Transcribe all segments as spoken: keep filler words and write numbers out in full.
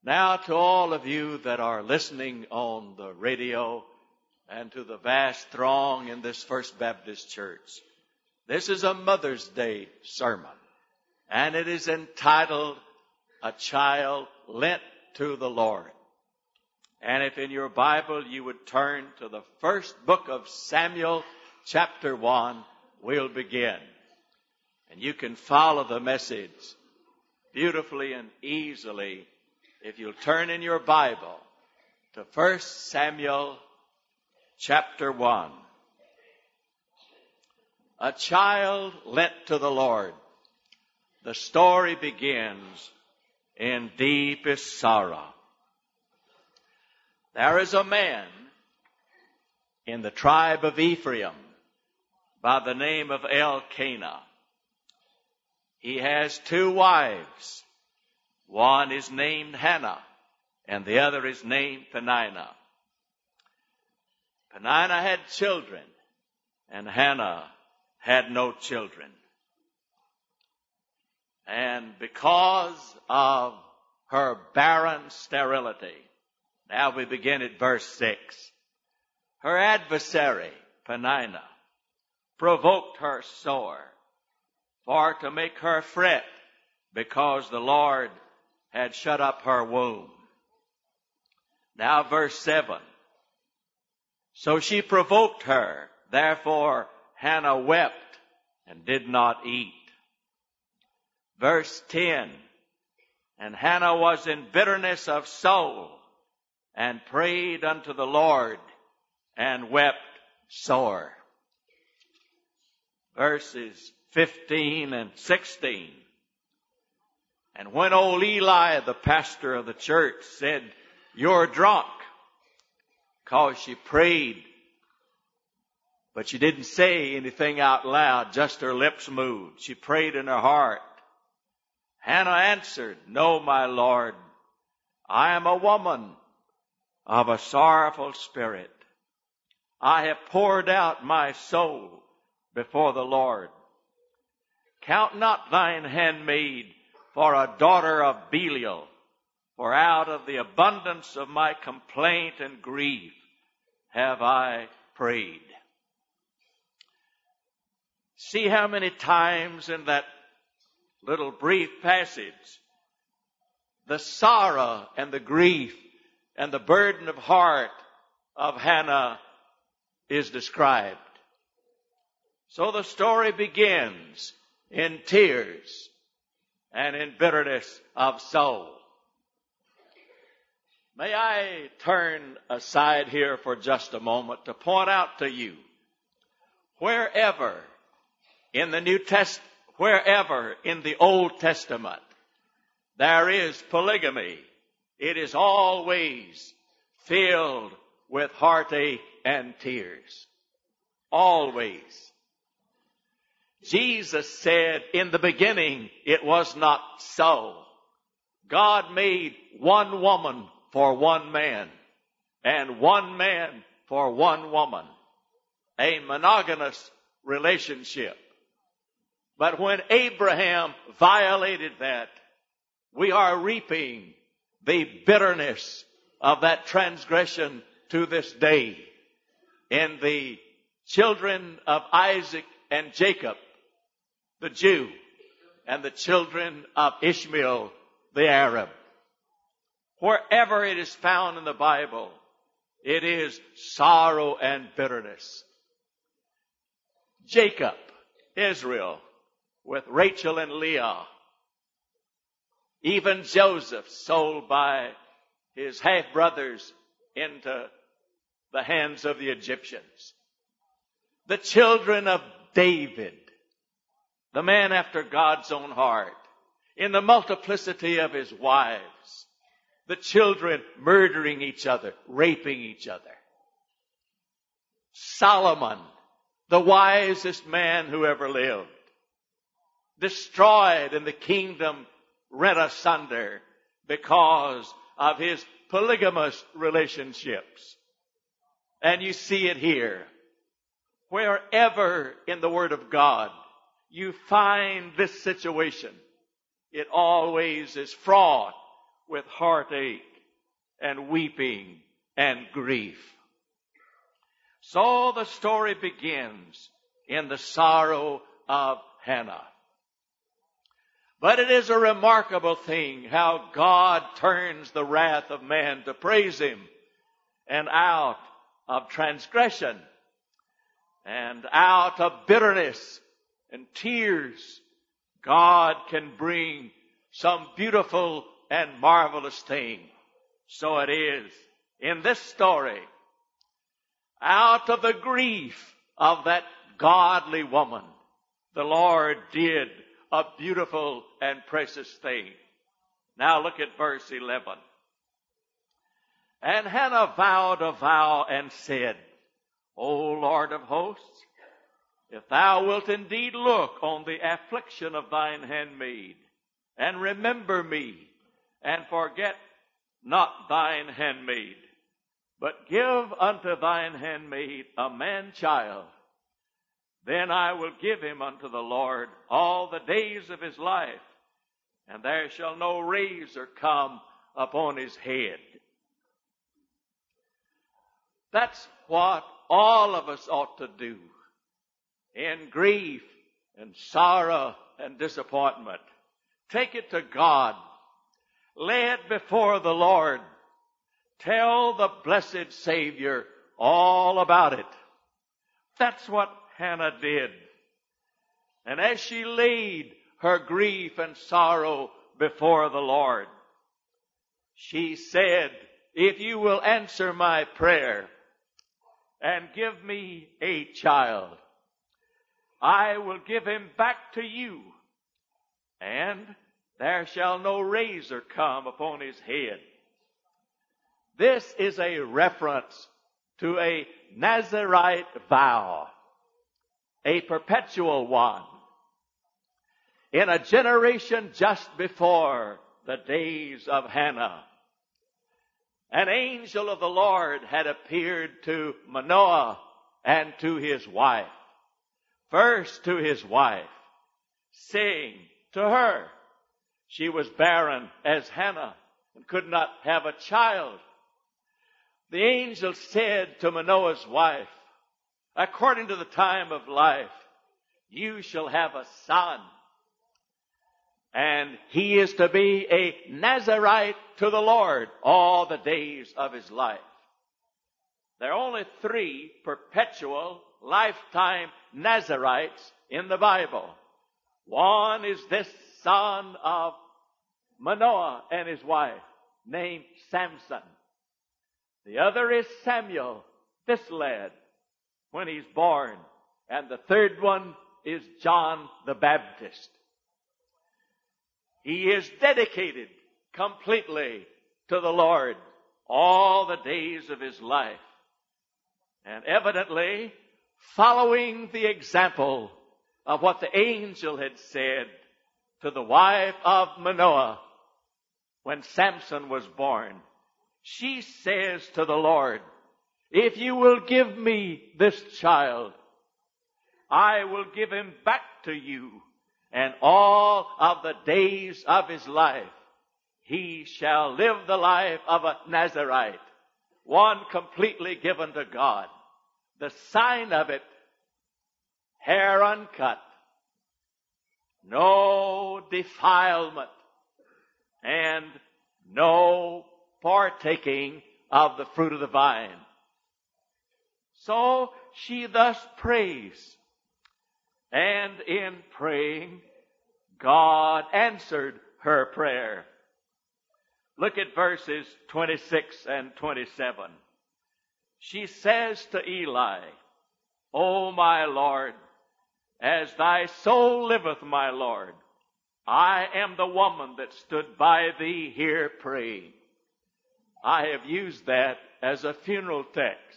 Now to all of you that are listening on the radio and to the vast throng in this First Baptist Church, this is a Mother's Day sermon, and it is entitled, A Child Lent to the Lord. And if in your Bible you would turn to the first book of Samuel, chapter one, we'll begin. And you can follow the message beautifully and easily if you'll turn in your Bible to First Samuel chapter one. A child lent to the Lord. The story begins in deepest sorrow. There is a man in the tribe of Ephraim by the name of Elkanah. He has two wives. One is named Hannah, and the other is named Peninnah. Peninnah had children, and Hannah had no children. And because of her barren sterility, now we begin at verse six. Her adversary, Peninnah, provoked her sore, for to make her fret, because the Lord had shut up her womb. Now verse seven. So she provoked her, therefore Hannah wept and did not eat. Verse ten. And Hannah was in bitterness of soul, and prayed unto the Lord, and wept sore. Verses fifteen and sixteen. And when old Eli, the pastor of the church, said, "You're drunk," because she prayed, but she didn't say anything out loud, just her lips moved. She prayed in her heart. Hannah answered, "No, my Lord, I am a woman of a sorrowful spirit. I have poured out my soul before the Lord. Count not thine handmaid for a daughter of Belial, for out of the abundance of my complaint and grief have I prayed." See how many times in that little brief passage the sorrow and the grief and the burden of heart of Hannah is described. So the story begins in tears and in bitterness of soul. May I turn aside here for just a moment to point out to you, wherever in the New Testament, wherever in the Old Testament there is polygamy, it is always filled with heartache and tears. Always. Jesus said, in the beginning, it was not so. God made one woman for one man, and one man for one woman. A monogamous relationship. But when Abraham violated that, we are reaping the bitterness of that transgression to this day. In the children of Isaac and Jacob, the Jew, and the children of Ishmael, the Arab. Wherever it is found in the Bible, it is sorrow and bitterness. Jacob, Israel, with Rachel and Leah. Even Joseph, sold by his half-brothers into the hands of the Egyptians. The children of David, the man after God's own heart, in the multiplicity of his wives, the children murdering each other, raping each other. Solomon, the wisest man who ever lived, destroyed and the kingdom rent asunder because of his polygamous relationships. And you see it here. Wherever in the Word of God you find this situation, it always is fraught with heartache and weeping and grief. So the story begins in the sorrow of Hannah. But it is a remarkable thing how God turns the wrath of man to praise Him, and out of transgression and out of bitterness and tears, God can bring some beautiful and marvelous thing. So it is in this story. Out of the grief of that godly woman, the Lord did a beautiful and precious thing. Now look at verse eleven. And Hannah vowed a vow and said, O Lord of hosts, if thou wilt indeed look on the affliction of thine handmaid, and remember me, and forget not thine handmaid, but give unto thine handmaid a man-child, then I will give him unto the Lord all the days of his life, and there shall no razor come upon his head. That's what all of us ought to do in grief and sorrow and disappointment. Take it to God. Lay it before the Lord. Tell the blessed Savior all about it. That's what Hannah did. And as she laid her grief and sorrow before the Lord, she said, if you will answer my prayer and give me a child, I will give him back to you, and there shall no razor come upon his head. This is a reference to a Nazirite vow, a perpetual one. In a generation just before the days of Hannah, an angel of the Lord had appeared to Manoah and to his wife. First to his wife, saying to her, she was barren as Hannah and could not have a child. The angel said to Manoah's wife, according to the time of life, you shall have a son, and he is to be a Nazirite to the Lord all the days of his life. There are only three perpetual lifetime Nazirites in the Bible. One is this son of Manoah and his wife, named Samson. The other is Samuel, this lad, when he's born. And the third one is John the Baptist. He is dedicated completely to the Lord all the days of his life. And evidently, following the example of what the angel had said to the wife of Manoah when Samson was born, she says to the Lord, if you will give me this child, I will give him back to you, and all of the days of his life he shall live the life of a Nazirite, one completely given to God. The sign of it, hair uncut, no defilement, and no partaking of the fruit of the vine. So she thus prays, and in praying, God answered her prayer. Look at verses twenty-six and twenty-seven. She says to Eli, O my Lord, as thy soul liveth, my Lord, I am the woman that stood by thee here praying. I have used that as a funeral text.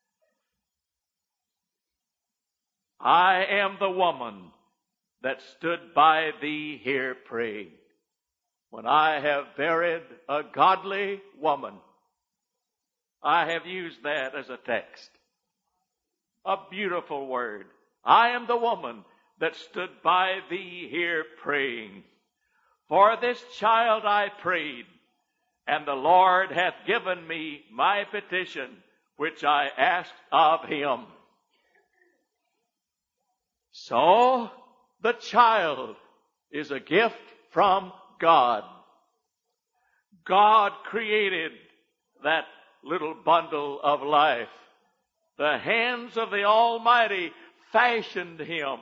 I am the woman that stood by thee here praying. When I have buried a godly woman, I have used that as a text. A beautiful word. I am the woman that stood by thee here praying. For this child I prayed, and the Lord hath given me my petition, which I asked of him. So, the child is a gift from God. God created that little bundle of life. The hands of the Almighty fashioned him.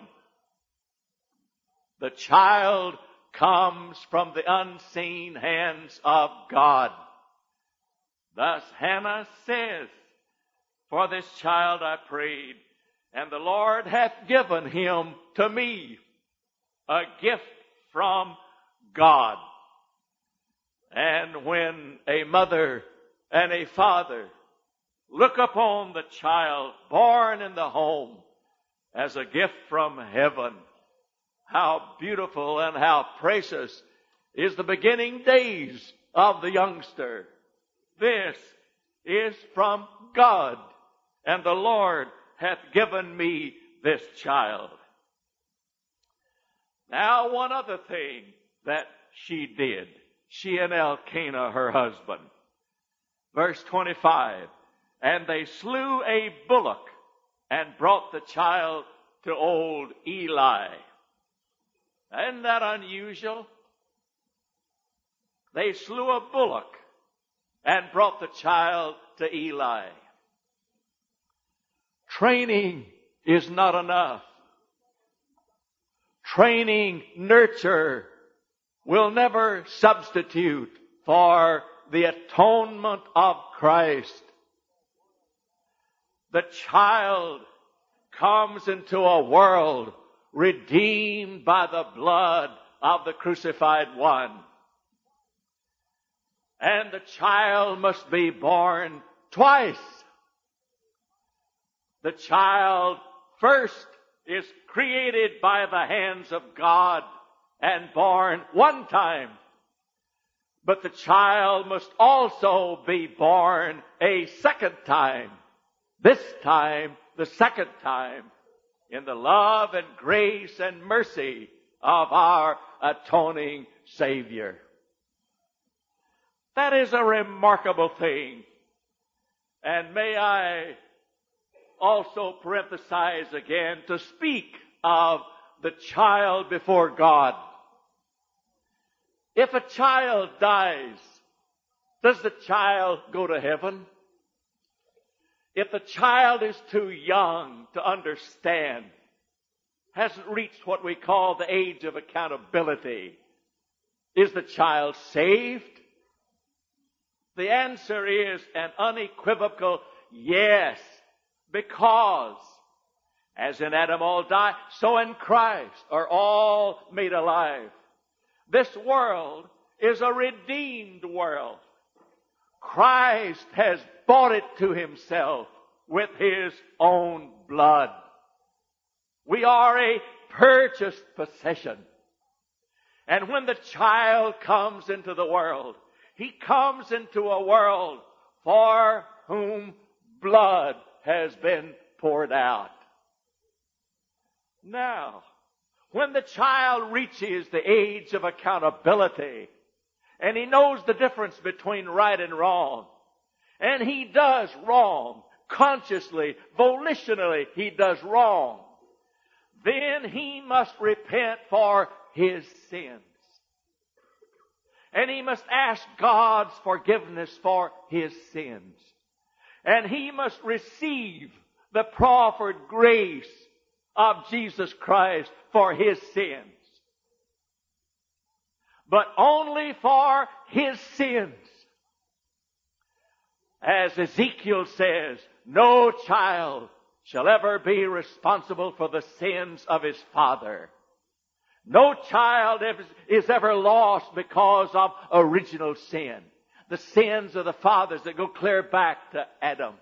The child comes from the unseen hands of God. Thus Hannah says, for this child I prayed, and the Lord hath given him to me, a gift from God. And when a mother and a father look upon the child born in the home as a gift from heaven, how beautiful and how precious is the beginning days of the youngster. This is from God, and the Lord hath given me this child. Now, one other thing that she did, she and Elkanah, her husband. Verse twenty-five, and they slew a bullock and brought the child to old Eli. Isn't that unusual? They slew a bullock and brought the child to Eli. Training is not enough. Training, nurture will never substitute for the atonement of Christ. The child comes into a world redeemed by the blood of the crucified one. And the child must be born twice. The child first is created by the hands of God and born one time. But the child must also be born a second time. This time, the second time, in the love and grace and mercy of our atoning Savior. That is a remarkable thing. And may I also parenthesize again to speak of the child before God. If a child dies, does the child go to heaven? If the child is too young to understand, hasn't reached what we call the age of accountability, is the child saved? The answer is an unequivocal yes, because as in Adam all die, so in Christ are all made alive. This world is a redeemed world. Christ has bought it to himself with his own blood. We are a purchased possession. And when the child comes into the world, he comes into a world for whom blood has been poured out. Now, when the child reaches the age of accountability, and he knows the difference between right and wrong, and he does wrong, consciously, volitionally, he does wrong, then he must repent for his sins. And he must ask God's forgiveness for his sins. And he must receive the proffered grace of Jesus Christ for his sins. But only for his sins. As Ezekiel says, no child shall ever be responsible for the sins of his father. No child is ever lost because of original sin. The sins of the fathers that go clear back to Adam.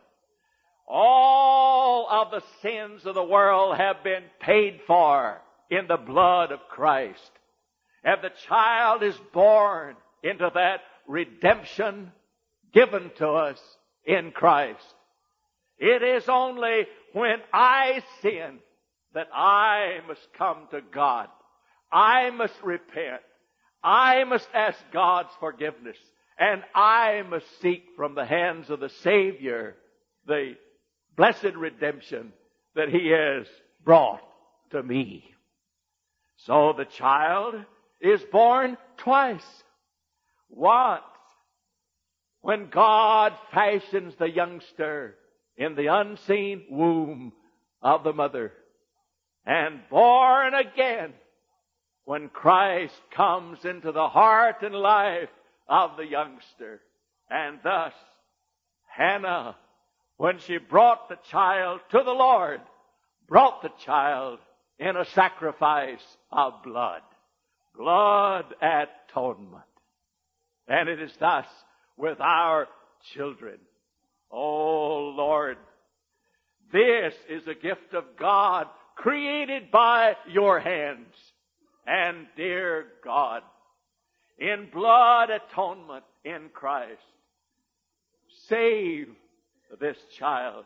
All of the sins of the world have been paid for in the blood of Christ. And the child is born into that redemption given to us in Christ. It is only when I sin that I must come to God. I must repent. I must ask God's forgiveness. And I must seek from the hands of the Savior the blessed redemption that He has brought to me. So the child is born twice. Once, when God fashions the youngster in the unseen womb of the mother. And born again, when Christ comes into the heart and life of the youngster. And thus, Hannah, when she brought the child to the Lord, brought the child in a sacrifice of blood. Blood atonement. And it is thus with our children. Oh Lord, this is a gift of God created by your hands. And dear God, in blood atonement in Christ, save this child.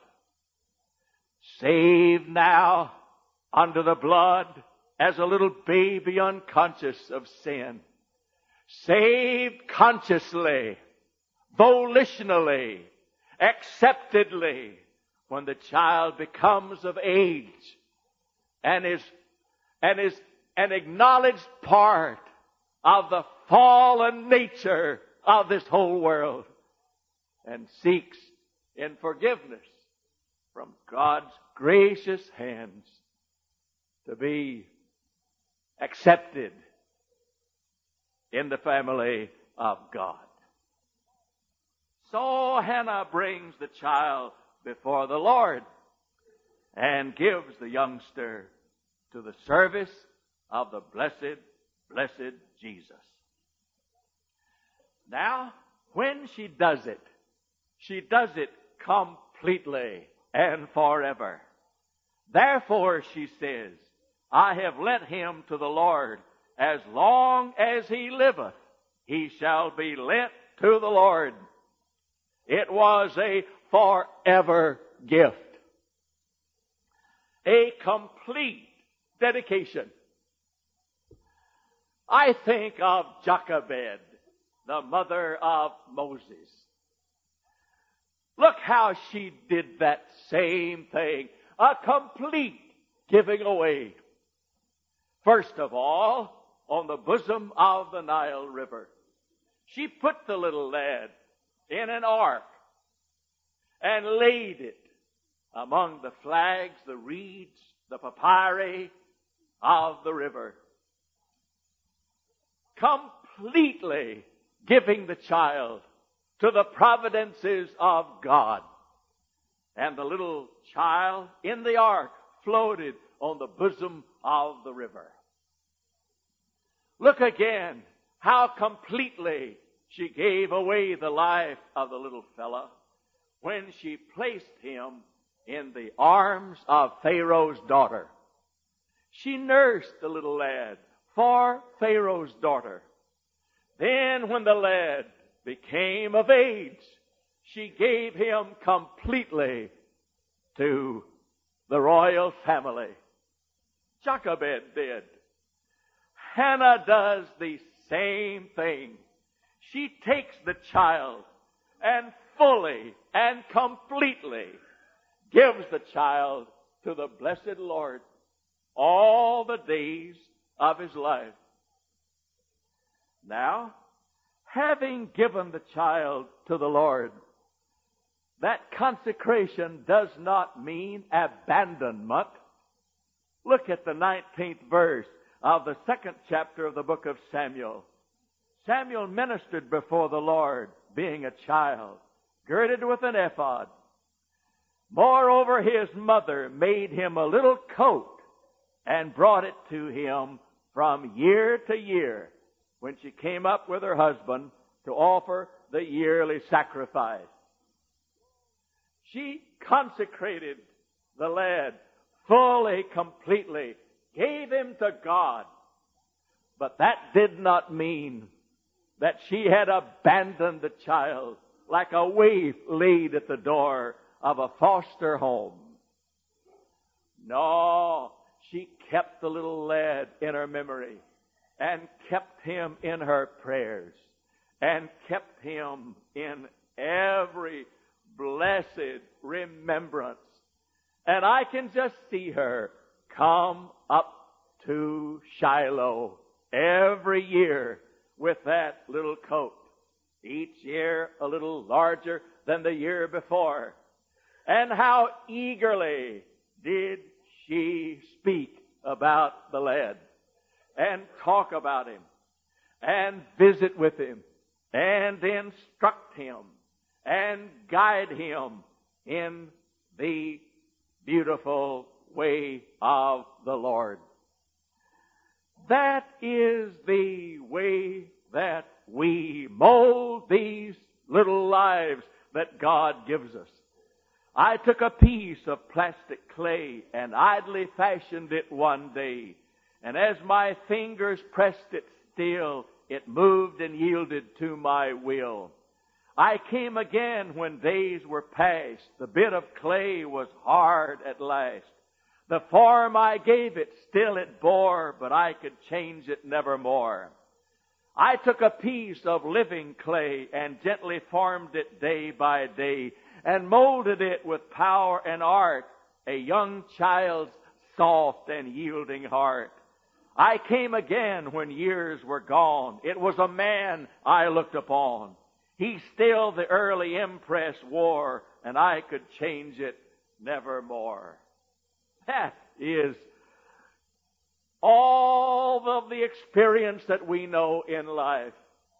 Save now under the blood as a little baby unconscious of sin. Saved consciously, volitionally, acceptedly, when the child becomes of age and is, and is an acknowledged part of the fallen nature of this whole world and seeks in forgiveness from God's gracious hands to be accepted in the family of God. So Hannah brings the child before the Lord and gives the youngster to the service of the blessed, blessed Jesus. Now, when she does it, she does it completely and forever. Therefore, she says, I have lent him to the Lord. As long as he liveth, he shall be lent to the Lord. It was a forever gift. A complete dedication. I think of Jochebed, the mother of Moses. Look how she did that same thing. A complete giving away. First of all, on the bosom of the Nile River, she put the little lad in an ark and laid it among the flags, the reeds, the papyri of the river. Completely giving the child to the providences of God. And the little child in the ark floated on the bosom of the river. Look again how completely she gave away the life of the little fella when she placed him in the arms of Pharaoh's daughter. She nursed the little lad for Pharaoh's daughter. Then when the lad became of age, she gave him completely to the royal family. Jochebed did. Hannah does the same thing. She takes the child and fully and completely gives the child to the blessed Lord all the days of his life. Now, having given the child to the Lord, that consecration does not mean abandonment. Look at the nineteenth verse of the second chapter of the book of Samuel. Samuel ministered before the Lord, being a child, girded with an ephod. Moreover, his mother made him a little coat and brought it to him from year to year when she came up with her husband to offer the yearly sacrifice. She consecrated the lad fully, completely, gave him to God. But that did not mean that she had abandoned the child like a waif laid at the door of a foster home. No, she kept the little lad in her memory and kept him in her prayers and kept him in every blessed remembrance. And I can just see her come up to Shiloh every year with that little coat, each year a little larger than the year before. And how eagerly did she speak about the lad and talk about him and visit with him and instruct him and guide him in the beautiful way of the Lord. That is the way that we mold these little lives that God gives us. I took a piece of plastic clay and idly fashioned it one day. And as my fingers pressed it still, it moved and yielded to my will. I came again when days were past. The bit of clay was hard at last. The form I gave it still it bore, but I could change it nevermore. I took a piece of living clay and gently formed it day by day, and molded it with power and art, a young child's soft and yielding heart. I came again when years were gone. It was a man I looked upon. He still the early impress wore, and I could change it nevermore. That is all of the experience that we know in life.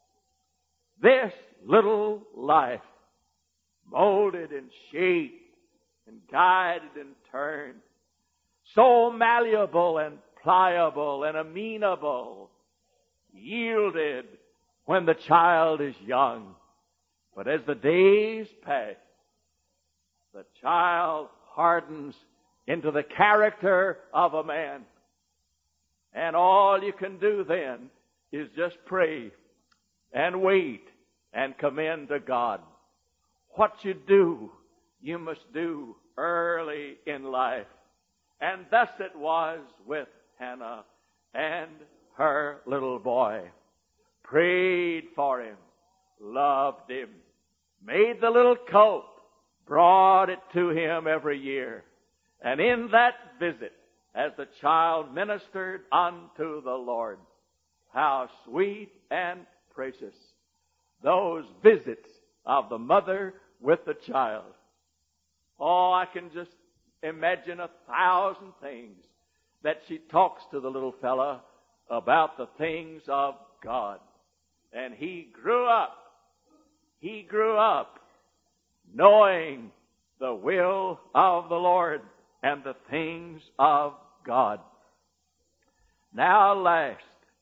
This little life, molded and shaped and guided and turned, so malleable and pliable and amenable, yielded when the child is young. But as the days pass, the child hardens into the character of a man. And all you can do then is just pray and wait and commend to God. What you do, you must do early in life. And thus it was with Hannah and her little boy. Prayed for him, loved him, made the little coat, brought it to him every year. And in that visit, as the child ministered unto the Lord, how sweet and precious those visits of the mother with the child. Oh, I can just imagine a thousand things that she talks to the little fella about the things of God. And he grew up, he grew up knowing the will of the Lord and the things of God. Now last,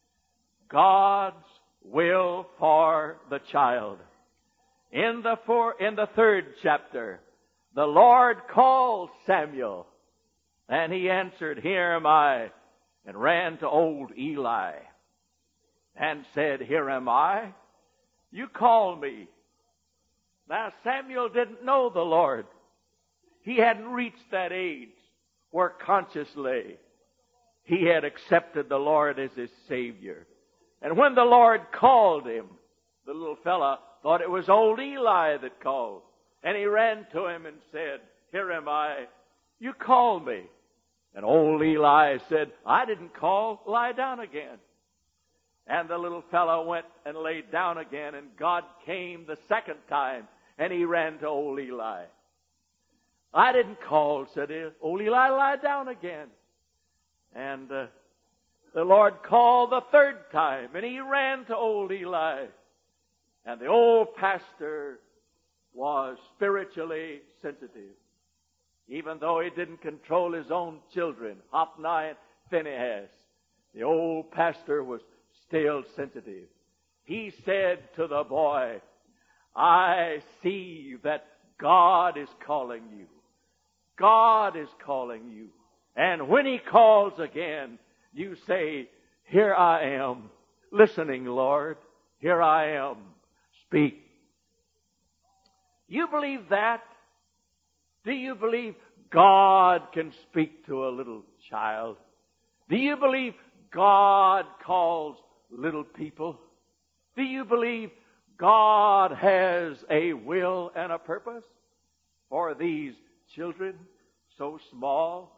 God's will for the child. In the four, in the third chapter, the Lord called Samuel, and he answered, "Here am I," and ran to old Eli and said, "Here am I. You call me." Now Samuel didn't know the Lord. He hadn't reached that age where consciously he had accepted the Lord as his Savior. And when the Lord called him, the little fella thought it was old Eli that called. And he ran to him and said, "Here am I. You called me." And old Eli said, "I didn't call. Lie down again." And the little fellow went and laid down again, and God came the second time, and he ran to old Eli. "I didn't call," said old Eli, "lie down again." And uh, the Lord called the third time, and he ran to old Eli. And the old pastor was spiritually sensitive. Even though he didn't control his own children, Hophni and Phinehas, the old pastor was still sensitive. He said to the boy, "I see that God is calling you. God is calling you. And when He calls again, you say, 'Here I am, listening, Lord. Here I am. Speak.'" You believe that? Do you believe God can speak to a little child? Do you believe God calls little people? Do you believe God has a will and a purpose for these children so small?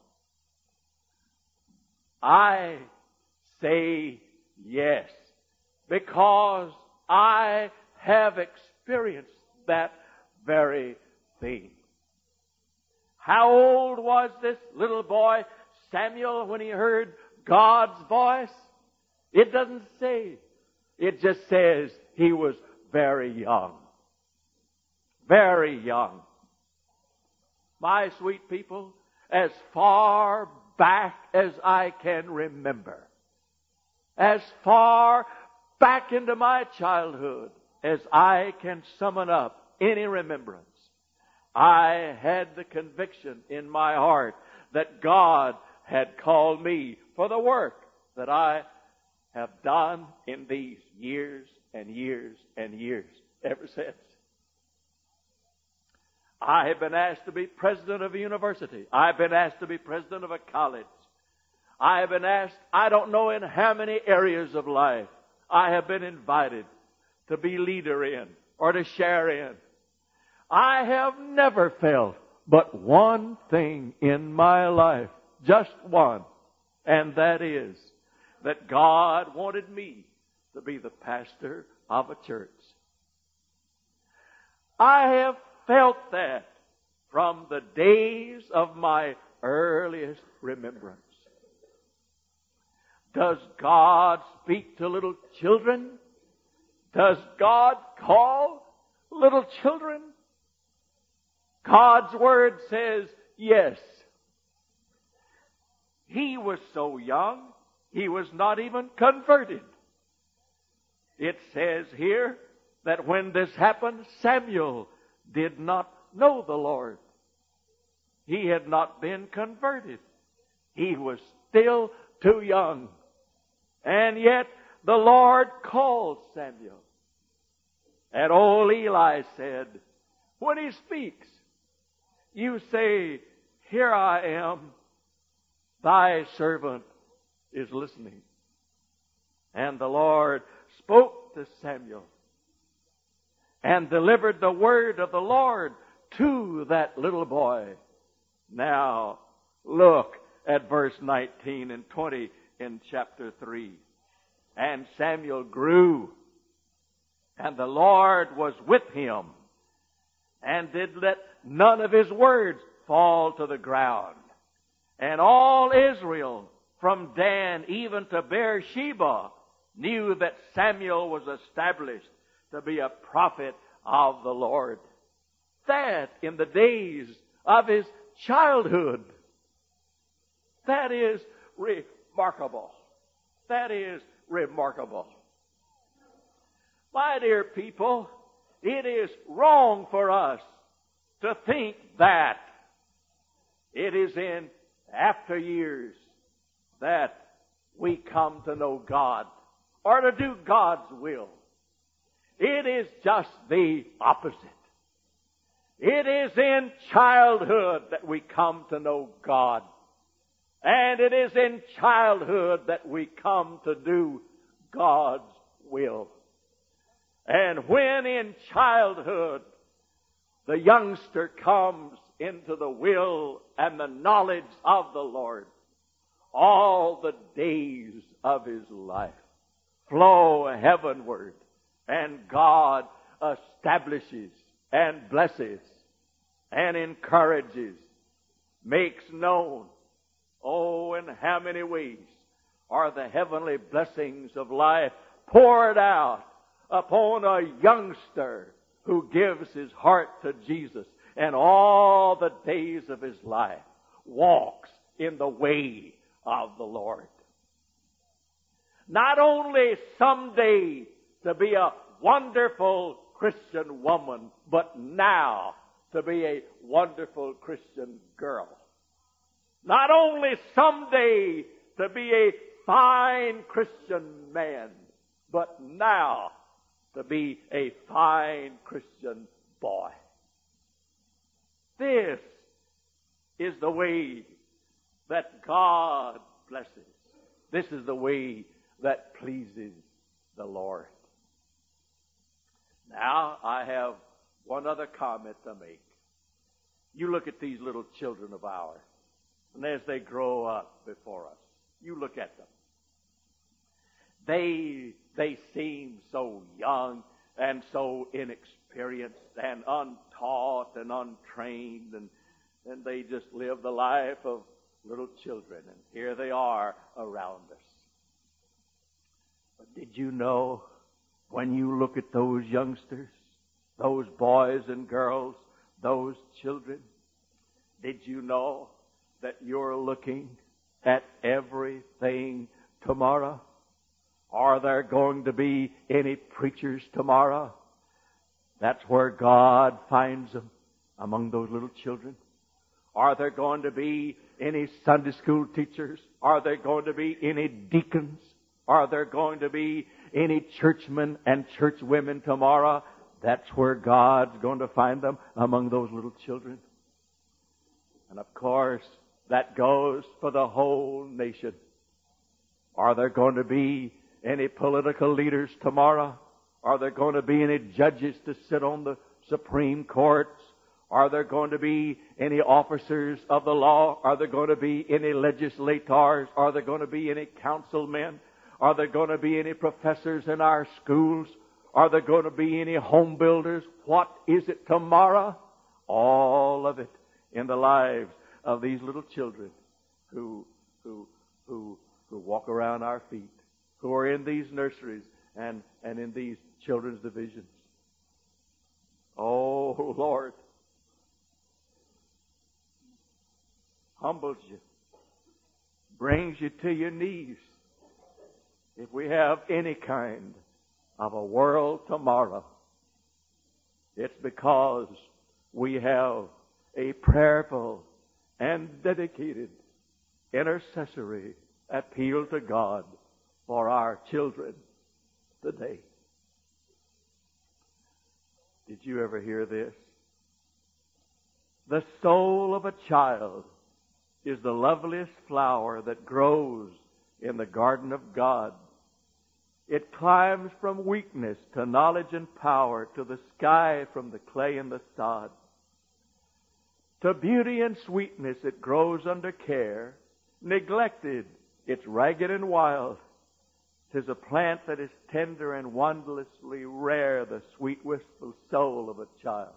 I say yes, because I have experienced that very thing. How old was this little boy Samuel when he heard God's voice? It doesn't say. It just says he was very young. Very young. My sweet people, as far back as I can remember, as far back into my childhood as I can summon up any remembrance, I had the conviction in my heart that God had called me for the work that I have done in these years and years and years ever since. I have been asked to be president of a university. I've been asked to be president of a college. I have been asked, I don't know in how many areas of life I have been invited to be leader in or to share in. I have never felt but one thing in my life, just one, and that is that God wanted me to be the pastor of a church. I have felt that from the days of my earliest remembrance. Does God speak to little children? Does God call little children? God's Word says yes. He was so young, he was not even converted. It says here that when this happened, Samuel did not know the Lord. He had not been converted. He was still too young. And yet the Lord called Samuel. And old Eli said, when he speaks, you say, here I am, thy servant is listening. And the Lord spoke to Samuel and delivered the word of the Lord to that little boy. Now, look at verse nineteen and twenty in chapter three. And Samuel grew, and the Lord was with him, and did let none of his words fall to the ground. And all Israel, from Dan even to Beersheba, knew that Samuel was established to be a prophet of the Lord. That in the days of his childhood. That is remarkable. That is remarkable. My dear people, it is wrong for us to think that it is in after years that we come to know God or to do God's will. It is just the opposite. It is in childhood that we come to know God. And it is in childhood that we come to do God's will. And when in childhood the youngster comes into the will and the knowledge of the Lord, all the days of his life flow heavenward, and God establishes and blesses and encourages, makes known. Oh, in how many ways are the heavenly blessings of life poured out upon a youngster who gives his heart to Jesus and all the days of his life walks in the way of the Lord. Not only someday to be a wonderful Christian woman, but now to be a wonderful Christian girl. Not only someday to be a fine Christian man, but now to be a fine Christian boy. This is the way that God blesses. This is the way that pleases the Lord. Now, I have one other comment to make. You look at these little children of ours, and as they grow up before us, you look at them. They, they seem so young and so inexperienced and untaught and untrained, and, and they just live the life of little children, and here they are around us. But did you know, when you look at those youngsters, those boys and girls, those children, did you know that you're looking at everything tomorrow? Are there going to be any preachers tomorrow? That's where God finds them, among those little children. Are there going to be any Sunday school teachers? Are there going to be any deacons? Are there going to be any churchmen and churchwomen tomorrow? That's where God's going to find them, among those little children. And of course, that goes for the whole nation. Are there going to be any political leaders tomorrow? Are there going to be any judges to sit on the Supreme Courts? Are there going to be any officers of the law? Are there going to be any legislators? Are there going to be any councilmen? Are there going to be any professors in our schools? Are there going to be any home builders? What is it tomorrow? All of it in the lives of these little children who, who, who, who walk around our feet, who are in these nurseries and, and in these children's divisions. Oh, Lord. Humbles you. Brings you to your knees. If we have any kind of a world tomorrow, it's because we have a prayerful and dedicated intercessory appeal to God for our children today. Did you ever hear this? The soul of a child is the loveliest flower that grows in the garden of God. It climbs from weakness to knowledge and power, to the sky from the clay and the sod. To beauty and sweetness it grows under care. Neglected, it's ragged and wild. 'Tis a plant that is tender and wondrously rare, the sweet wistful soul of a child.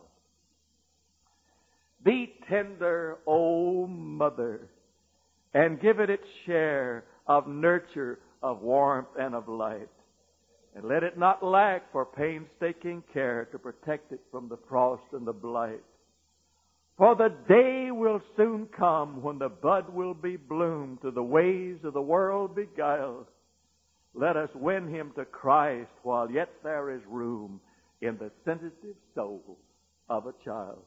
Be tender, O mother, and give it its share of nurture, of warmth, and of light. And let it not lack for painstaking care to protect it from the frost and the blight. For the day will soon come when the bud will be bloomed, to the ways of the world beguiled. Let us win him to Christ while yet there is room in the sensitive soul of a child.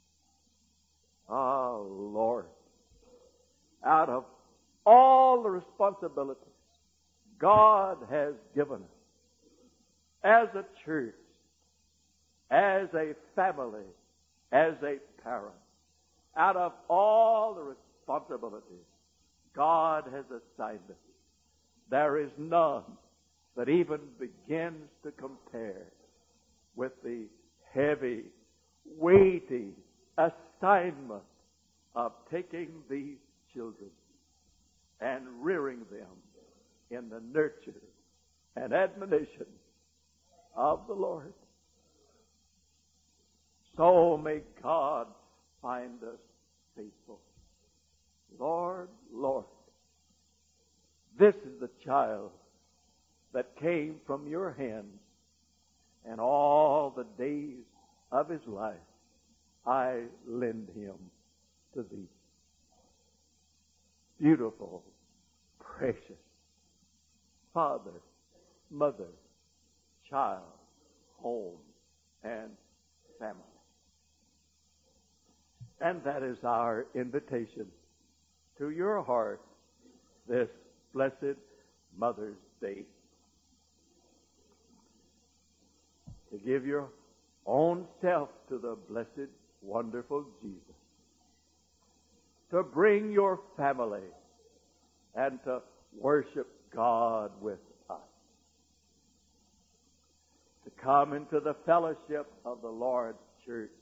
Ah, Lord, out of all the responsibilities God has given us as a church, as a family, as a parent, out of all the responsibilities God has assigned us, there is none that even begins to compare with the heavy, weighty assignment of taking these children and rearing them in the nurture and admonition of the Lord. So may God find us faithful. Lord, Lord, this is the child that came from your hands, and all the days of his life I lend him to thee. Beautiful, precious father, mother, child, home, and family. And that is our invitation to your heart this blessed Mother's Day. To give your own self to the blessed, wonderful Jesus. To bring your family and to worship God with us. To come into the fellowship of the Lord's church,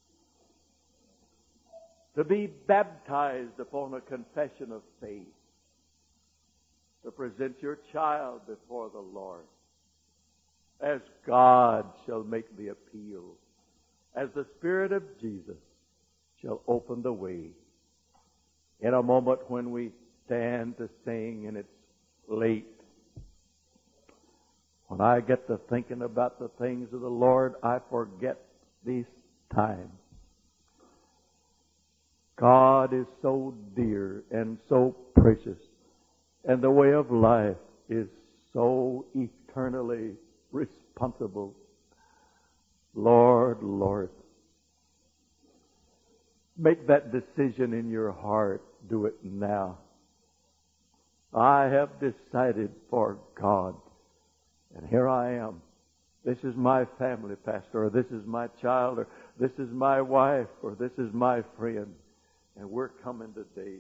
to be baptized upon a confession of faith, to present your child before the Lord, as God shall make the appeal, as the Spirit of Jesus shall open the way. In a moment when we stand to sing and it's late, when I get to thinking about the things of the Lord, I forget these times. God is so dear and so precious, and the way of life is so eternally responsible. Lord, Lord, make that decision in your heart. Do it now. I have decided for God, and here I am. This is my family, Pastor, or this is my child, or this is my wife, or this is my friend, and we're coming today.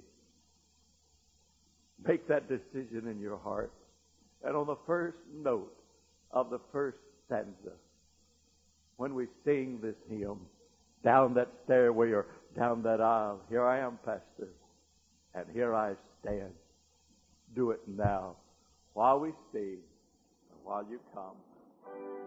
Make that decision in your heart. And on the first note of the first stanza, when we sing this hymn, down that stairway or down that aisle, here I am, Pastor, and here I stand. Do it now, while we sing, and while you come.